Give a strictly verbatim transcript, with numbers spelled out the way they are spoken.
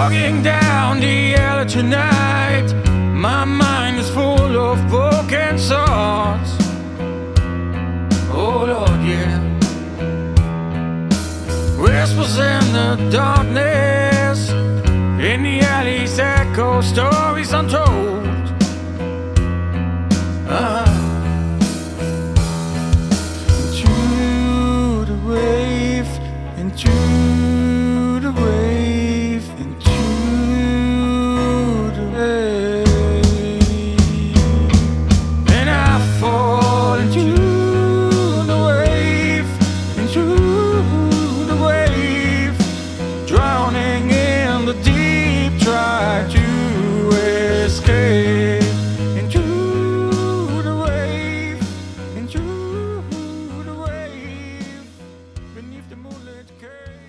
walking down the alley tonight. My mind is full of broken thoughts. Oh Lord, yeah. Whispers in the darkness, in the alleys echo stories untold. uh-huh. Into the wave, into the wave, into the wave. Then I fall into the wave, into the wave, drowning in the deep, try to escape. Into the wave, into the wave, beneath the moonlit cave.